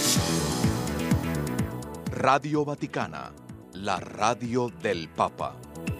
Radio Vaticana, la radio del Papa.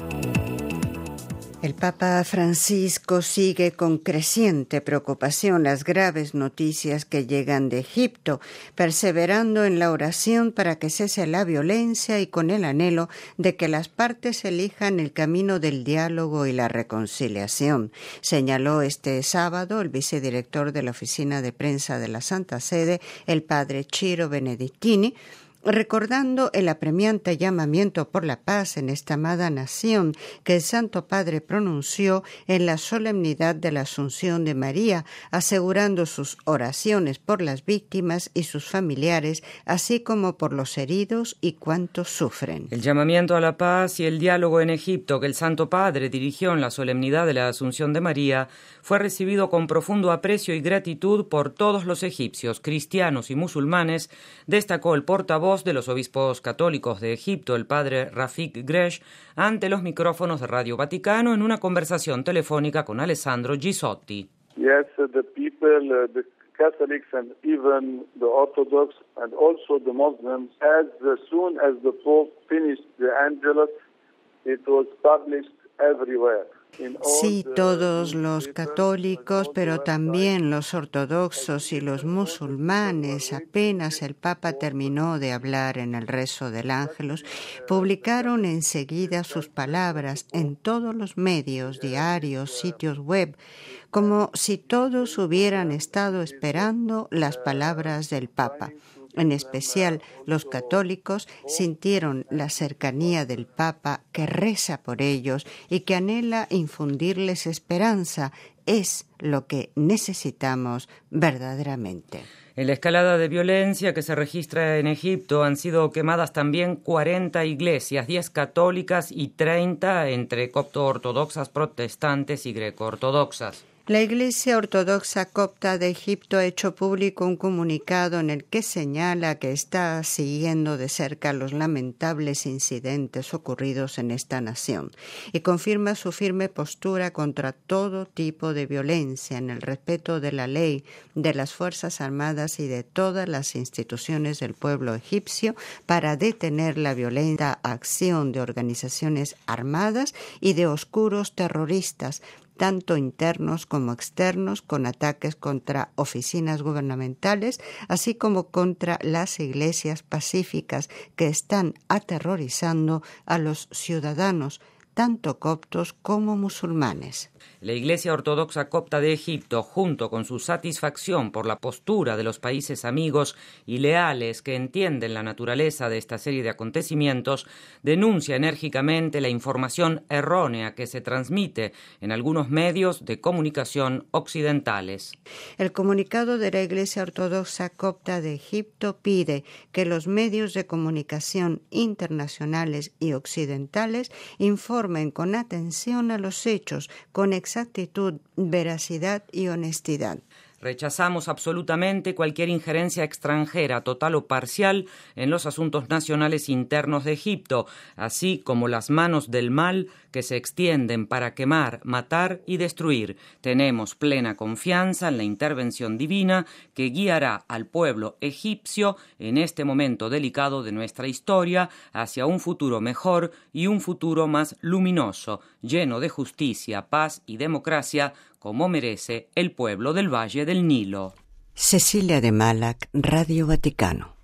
El Papa Francisco sigue con creciente preocupación las graves noticias que llegan de Egipto, perseverando en la oración para que cese la violencia y con el anhelo de que las partes elijan el camino del diálogo y la reconciliación. Señaló este sábado el vicedirector de la Oficina de Prensa de la Santa Sede, el padre Ciro Benedettini, recordando el apremiante llamamiento por la paz en esta amada nación que el Santo Padre pronunció en la solemnidad de la Asunción de María, asegurando sus oraciones por las víctimas y sus familiares, así como por los heridos y cuantos sufren. El llamamiento a la paz y el diálogo en Egipto que el Santo Padre dirigió en la solemnidad de la Asunción de María fue recibido con profundo aprecio y gratitud por todos los egipcios, cristianos y musulmanes, destacó el portavoz de los obispos católicos de Egipto, el padre Rafik Gresh, ante los micrófonos de Radio Vaticano en una conversación telefónica con Alessandro Gisotti. Yes, the people, the Catholics and even the Orthodox and also the Muslims, as soon as the Pope finished the Angelus, it was published everywhere. Sí, todos los católicos, pero también los ortodoxos y los musulmanes, apenas el Papa terminó de hablar en el rezo del Ángelus, publicaron enseguida sus palabras en todos los medios, diarios, sitios web, como si todos hubieran estado esperando las palabras del Papa. En especial, los católicos sintieron la cercanía del Papa que reza por ellos y que anhela infundirles esperanza. Es lo que necesitamos verdaderamente. En la escalada de violencia que se registra en Egipto han sido quemadas también 40 iglesias, 10 católicas y 30 entre copto-ortodoxas, protestantes y greco-ortodoxas. La Iglesia Ortodoxa Copta de Egipto ha hecho público un comunicado en el que señala que está siguiendo de cerca los lamentables incidentes ocurridos en esta nación y confirma su firme postura contra todo tipo de violencia en el respeto de la ley, de las Fuerzas Armadas y de todas las instituciones del pueblo egipcio para detener la violenta acción de organizaciones armadas y de oscuros terroristas, tanto internos como externos, con ataques contra oficinas gubernamentales, así como contra las iglesias pacíficas que están aterrorizando a los ciudadanos, tanto coptos como musulmanes. La Iglesia Ortodoxa Copta de Egipto, junto con su satisfacción por la postura de los países amigos y leales que entienden la naturaleza de esta serie de acontecimientos, denuncia enérgicamente la información errónea que se transmite en algunos medios de comunicación occidentales. El comunicado de la Iglesia Ortodoxa Copta de Egipto pide que los medios de comunicación internacionales y occidentales informen con atención a los hechos, con exactitud, veracidad y honestidad. Rechazamos absolutamente cualquier injerencia extranjera, total o parcial, en los asuntos nacionales internos de Egipto, así como las manos del mal que se extienden para quemar, matar y destruir. Tenemos plena confianza en la intervención divina que guiará al pueblo egipcio en este momento delicado de nuestra historia hacia un futuro mejor y un futuro más luminoso, lleno de justicia, paz y democracia, como merece el pueblo del Valle del Nilo. Cecilia de Malac, Radio Vaticano.